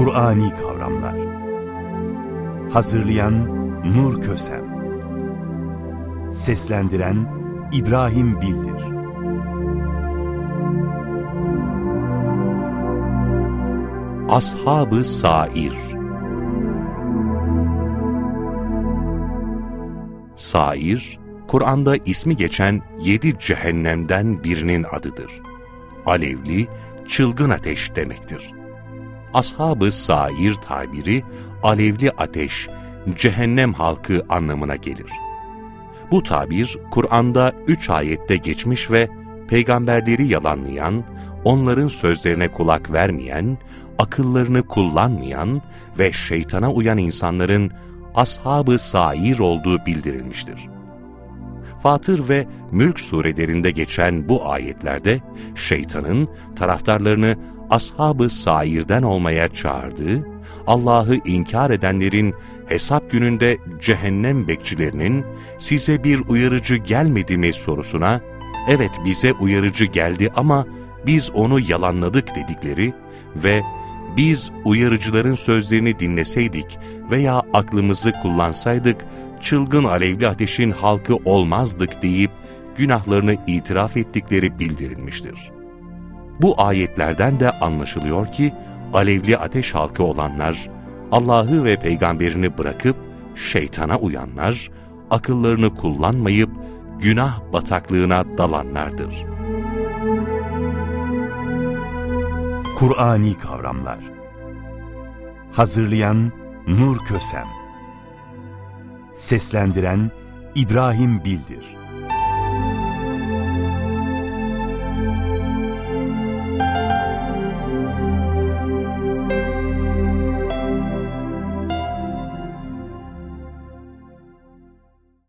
Kur'ani kavramlar. Hazırlayan Nur Kösem. Seslendiren İbrahim Bildir. Ashab-ı Sair. Sair, Kur'an'da ismi geçen 7 cehennemden birinin adıdır. Alevli, çılgın ateş demektir. Ashab-ı Sair tabiri, alevli ateş, cehennem halkı anlamına gelir. Bu tabir, Kur'an'da 3 ayette geçmiş ve peygamberleri yalanlayan, onların sözlerine kulak vermeyen, akıllarını kullanmayan ve şeytana uyan insanların Ashab-ı Sair olduğu bildirilmiştir. Fatır ve Mülk surelerinde geçen bu ayetlerde, şeytanın taraftarlarını Ashab-ı Sair'den olmaya çağırdığı, Allah'ı inkar edenlerin hesap gününde cehennem bekçilerinin size bir uyarıcı gelmedi mi sorusuna, evet bize uyarıcı geldi ama biz onu yalanladık dedikleri ve biz uyarıcıların sözlerini dinleseydik veya aklımızı kullansaydık, çılgın alevli ateşin halkı olmazdık deyip günahlarını itiraf ettikleri bildirilmiştir. Bu ayetlerden de anlaşılıyor ki, alevli ateş halkı olanlar, Allah'ı ve peygamberini bırakıp şeytana uyanlar, akıllarını kullanmayıp günah bataklığına dalanlardır. Kur'ani kavramlar. Hazırlayan Nur Kösem. Seslendiren İbrahim Bildir.